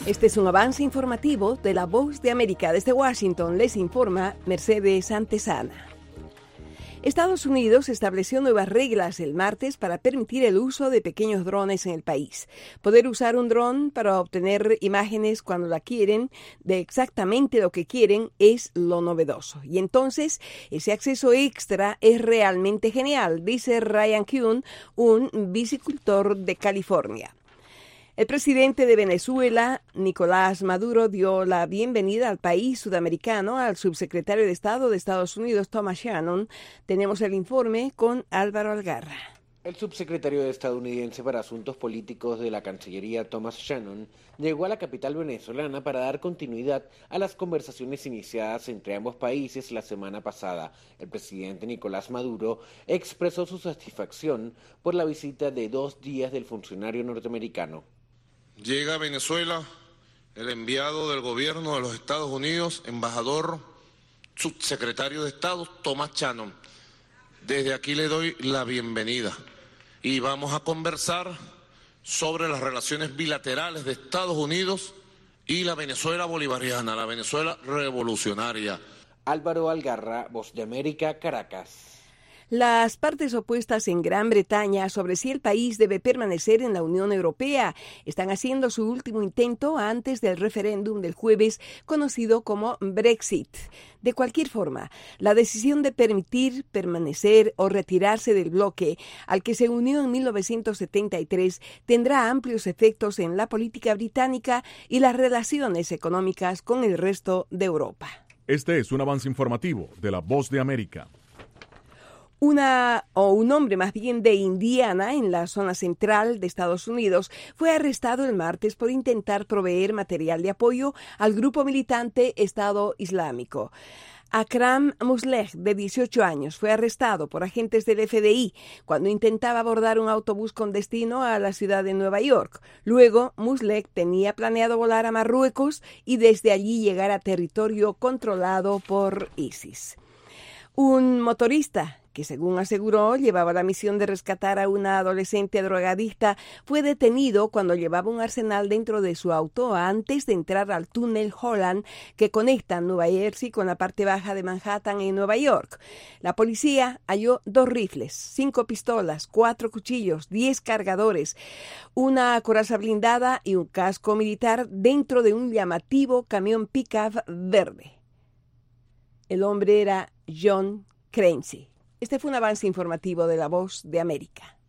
Este es un avance informativo de La Voz de América. Desde Washington les informa Mercedes Antesana. Estados Unidos estableció nuevas reglas el martes para permitir el uso de pequeños drones en el país. Poder usar un dron para obtener imágenes cuando la quieren, de exactamente lo que quieren, es lo novedoso. Y entonces, ese acceso extra es realmente genial, dice Ryan Kuhn, un bicicultor de California. El presidente de Venezuela, Nicolás Maduro, dio la bienvenida al país sudamericano al subsecretario de Estado de Estados Unidos, Thomas Shannon. Tenemos el informe con Álvaro Algarra. El subsecretario estadounidense para Asuntos Políticos de la Cancillería, Thomas Shannon, llegó a la capital venezolana para dar continuidad a las conversaciones iniciadas entre ambos países la semana pasada. El presidente Nicolás Maduro expresó su satisfacción por la visita de 2 días del funcionario norteamericano. Llega a Venezuela el enviado del gobierno de los Estados Unidos, embajador, subsecretario de Estado, Thomas Shannon. Desde aquí le doy la bienvenida y vamos a conversar sobre las relaciones bilaterales de Estados Unidos y la Venezuela bolivariana, la Venezuela revolucionaria. Álvaro Algarra, Voz de América, Caracas. Las partes opuestas en Gran Bretaña sobre si el país debe permanecer en la Unión Europea están haciendo su último intento antes del referéndum del jueves, conocido como Brexit. De cualquier forma, la decisión de permitir permanecer o retirarse del bloque al que se unió en 1973 tendrá amplios efectos en la política británica y las relaciones económicas con el resto de Europa. Este es un avance informativo de La Voz de América. Un hombre más bien de Indiana, en la zona central de Estados Unidos, fue arrestado el martes por intentar proveer material de apoyo al grupo militante Estado Islámico. Akram Musleh, de 18 años, fue arrestado por agentes del FBI cuando intentaba abordar un autobús con destino a la ciudad de Nueva York. Luego, Musleh tenía planeado volar a Marruecos y desde allí llegar a territorio controlado por ISIS. Un motorista que, según aseguró, llevaba la misión de rescatar a una adolescente drogadicta, fue detenido cuando llevaba un arsenal dentro de su auto antes de entrar al túnel Holland que conecta Nueva Jersey con la parte baja de Manhattan en Nueva York. La policía halló 2 rifles, 5 pistolas, 4 cuchillos, 10 cargadores, una coraza blindada y un casco militar dentro de un llamativo camión pick-up verde. El hombre era John Cransey. Este fue un avance informativo de La Voz de América.